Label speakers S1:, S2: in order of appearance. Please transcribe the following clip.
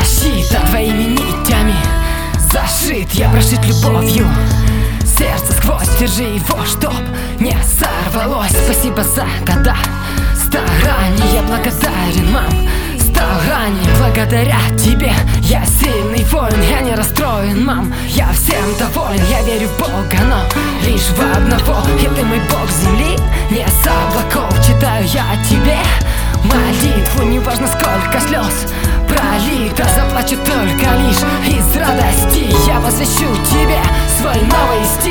S1: защита твоими нитями зашит, я прошит любовью. Сердце сквозь, держи его, чтоб не сорвалось. Спасибо за года стараний, я благодарен, мам, стараний. Благодаря тебе я сильный воин, я не расстроен, мам, я всем доволен. Я верю в Бога, но лишь в одного, и ты мой Бог земли, не с облаков. Читаю я о тебе молитву, неважно сколько слез пролито, заплачу только лишь из радости. Я посвящу тебе свой новый стих.